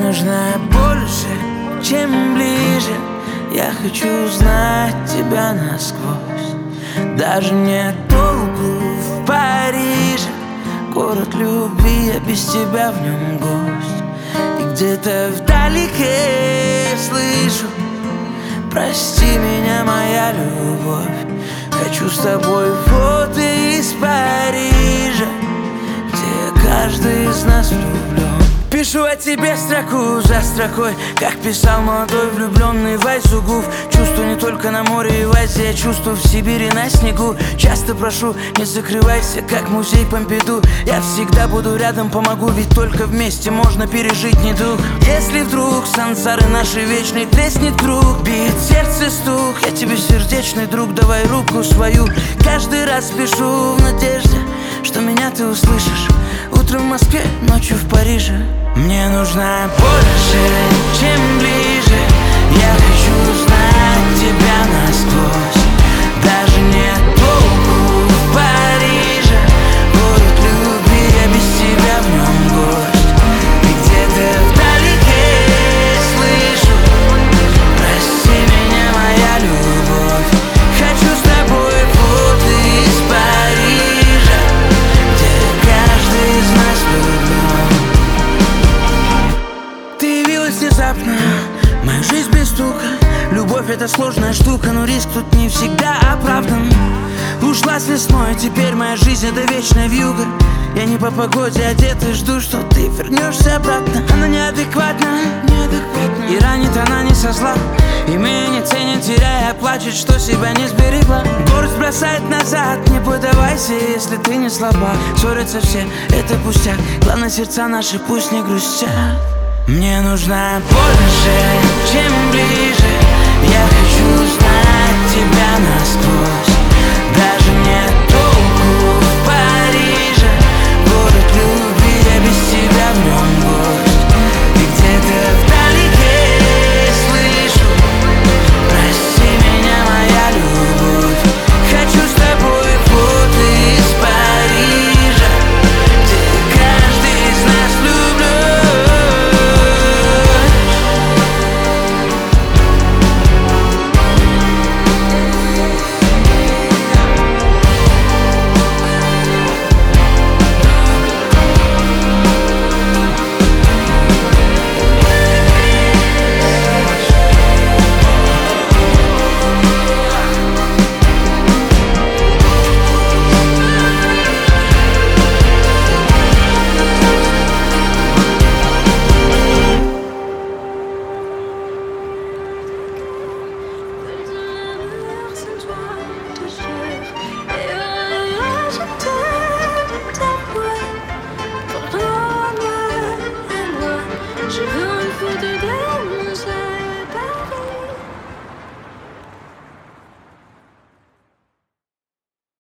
нужна больше, чем ближе. Я хочу знать тебя насквозь. Даже не толку в Париже. Город любви, я без тебя в нем гость. И где-то вдалеке слышу: прости меня, моя любовь. Хочу с тобой вот из Парижа, где каждый из нас влюблен. Пишу о тебе строку за строкой, как писал молодой влюбленный Вайсугуф. Чувствую не только на море и в Азии, я чувствую в Сибири на снегу. Часто прошу, не закрывайся, как музей Помпиду. Я всегда буду рядом, помогу, ведь только вместе можно пережить недуг. Если вдруг сансары нашей вечной треснет круг, биет сердце стук, я тебе сердечный друг, давай руку свою. Каждый раз пишу в надежде, что меня ты услышишь. Утром в Москве, ночью в Париже. Мне нужна больше, чем ближе. Я хочу знать тебя насквозь. Даже не толку в Париже. Город любви, я без тебя в нем гость. И где-то вдалеке слышу: прости меня, моя любовь. Хочу с тобой вот из Парижа, где каждый из нас влюблен. Ты явилась внезапно, мою жизнь без стука. Любовь — это сложная штука, но риск тут не всегда оправдан. Ушла с весной, теперь моя жизнь — это вечная вьюга. Я не по погоде одет и жду, что ты вернешься обратно. Она неадекватна, и ранит она не со зла. И меня не ценит, теряя, плачет, что себя не сберегла. Горсть бросает назад, не поддавайся, если ты не слаба. Ссорятся все, это пустяк, главное, сердца наши пусть не грустят. Мне нужна больше, чем ближе. Я хочу знать тебя насквозь. Даже не толку в Париже. Город любви, я без тебя в нем гость. И где-то вдалеке слышу: прости меня, моя любовь. Хочу с тобой вот из Парижа, где каждый из нас влюблен. Je veux